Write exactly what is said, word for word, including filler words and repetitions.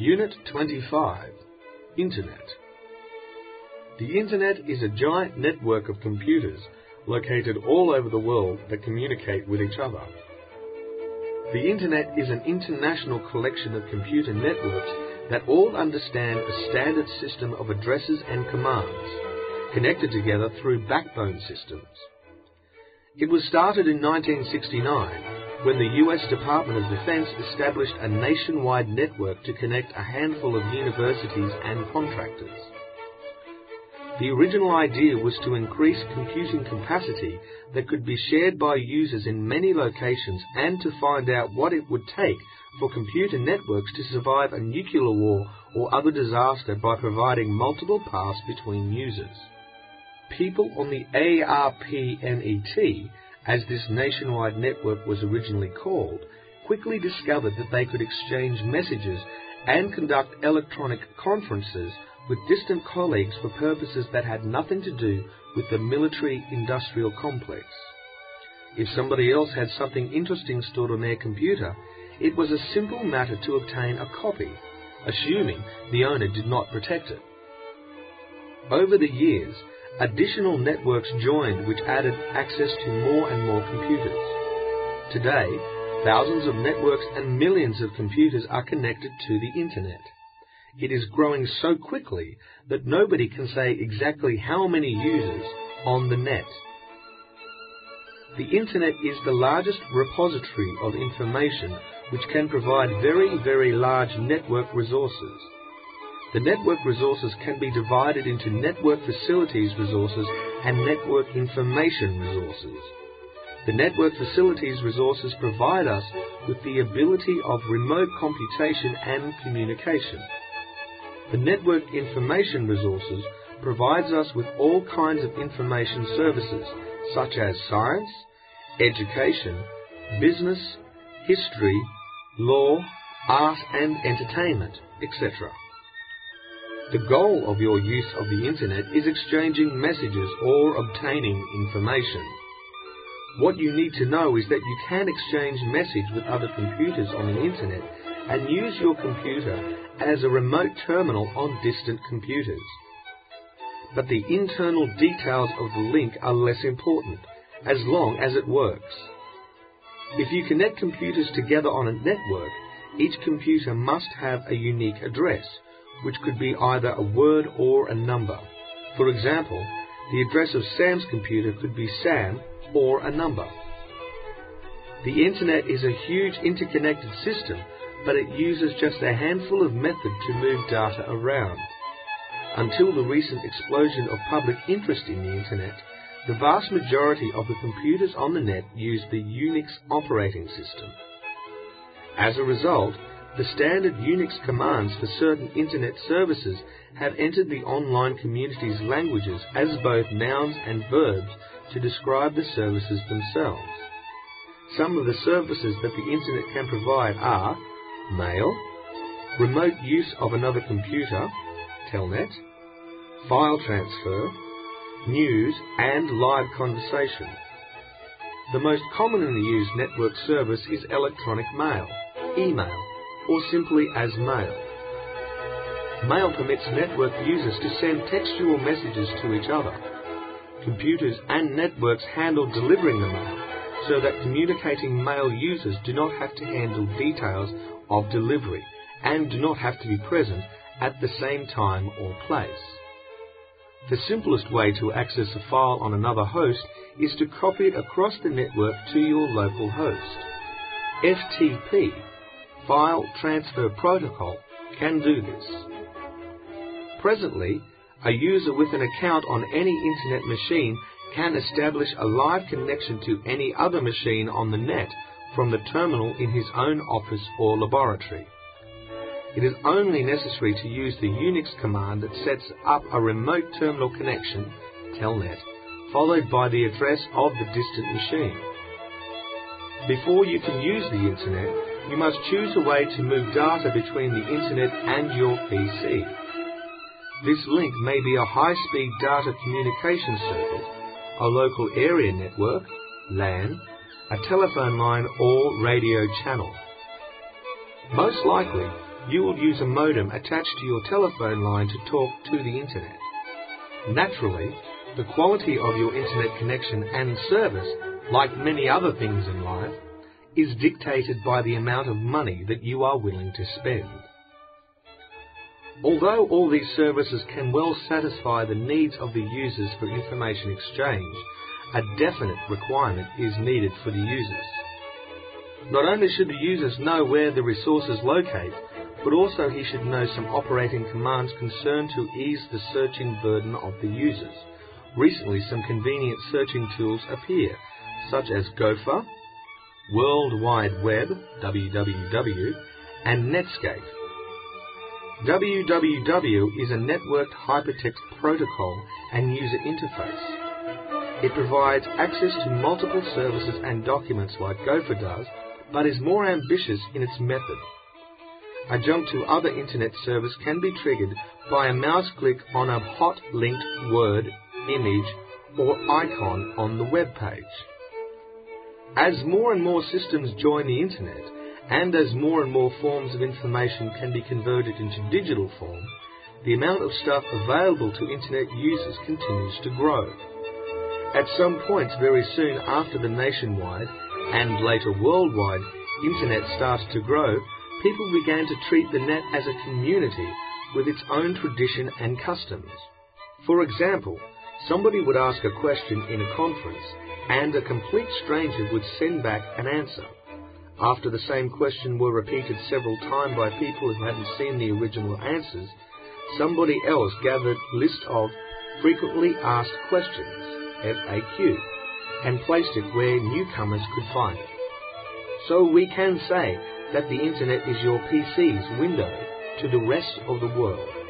Unit twenty-five. Internet. The Internet is a giant network of computers located all over the world that communicate with each other. The Internet is an international collection of computer networks that all understand a standard system of addresses and commands, connected together through backbone systems. It was started in nineteen sixty-nine, when the U S Department of Defense established a nationwide network to connect a handful of universities and contractors. The original idea was to increase computing capacity that could be shared by users in many locations and to find out what it would take for computer networks to survive a nuclear war or other disaster by providing multiple paths between users. People on the ARPANET, as this nationwide network was originally called, quickly discovered that they could exchange messages and conduct electronic conferences with distant colleagues for purposes that had nothing to do with the military-industrial complex. If somebody else had something interesting stored on their computer, it was a simple matter to obtain a copy, assuming the owner did not protect it. Over the years, additional networks joined which added access to more and more computers. Today, thousands of networks and millions of computers are connected to the Internet. It is growing so quickly that nobody can say exactly how many users on the net. The Internet is the largest repository of information which can provide very, very large network resources. The network resources can be divided into network facilities resources and network information resources. The network facilities resources provide us with the ability of remote computation and communication. The network information resources provides us with all kinds of information services such as science, education, business, history, law, art and entertainment, et cetera. The goal of your use of the Internet is exchanging messages or obtaining information. What you need to know is that you can exchange message with other computers on the Internet and use your computer as a remote terminal on distant computers. But the internal details of the link are less important, as long as it works. If you connect computers together on a network, each computer must have a unique address, which could be either a word or a number. For example, the address of Sam's computer could be Sam or a number. The Internet is a huge interconnected system, but it uses just a handful of methods to move data around. Until the recent explosion of public interest in the Internet, the vast majority of the computers on the net use the Unix operating system. As a result, the standard Unix commands for certain Internet services have entered the online community's languages as both nouns and verbs to describe the services themselves. Some of the services that the Internet can provide are mail, remote use of another computer, telnet, file transfer, news, and live conversation. The most commonly used network service is electronic mail, email, or simply as mail. Mail permits network users to send textual messages to each other. Computers and networks handle delivering the mail, so that communicating mail users do not have to handle details of delivery and do not have to be present at the same time or place. The simplest way to access a file on another host is to copy it across the network to your local host. F T P, File Transfer Protocol, can do this. Presently, a user with an account on any Internet machine can establish a live connection to any other machine on the net from the terminal in his own office or laboratory. It is only necessary to use the Unix command that sets up a remote terminal connection, telnet, followed by the address of the distant machine. Before you can use the Internet, you must choose a way to move data between the Internet and your P C. This link may be a high-speed data communication circuit, a local area network, LAN, a telephone line or radio channel. Most likely, you will use a modem attached to your telephone line to talk to the internet. Naturally, the quality of your internet connection and service, like many other things in life, is dictated by the amount of money that you are willing to spend. Although all these services can well satisfy the needs of the users for information exchange, a definite requirement is needed for the users. Not only should the users know where the resources locate, but also he should know some operating commands concerned to ease the searching burden of the users. Recently, some convenient searching tools appear, such as Gopher, World Wide Web, W W W, and Netscape. W W W is a networked hypertext protocol and user interface. It provides access to multiple services and documents like Gopher does, but is more ambitious in its method. A jump to other internet service can be triggered by a mouse click on a hot linked word, image, or icon on the web page. As more and more systems join the internet, and as more and more forms of information can be converted into digital form, the amount of stuff available to internet users continues to grow. At some point very soon after the nationwide and later worldwide internet started to grow, people began to treat the net as a community with its own tradition and customs. For example, somebody would ask a question in a conference, and a complete stranger would send back an answer. After the same question were repeated several times by people who hadn't seen the original answers, somebody else gathered a list of frequently asked questions, F A Q, and placed it where newcomers could find it. So we can say that the internet is your P C's window to the rest of the world.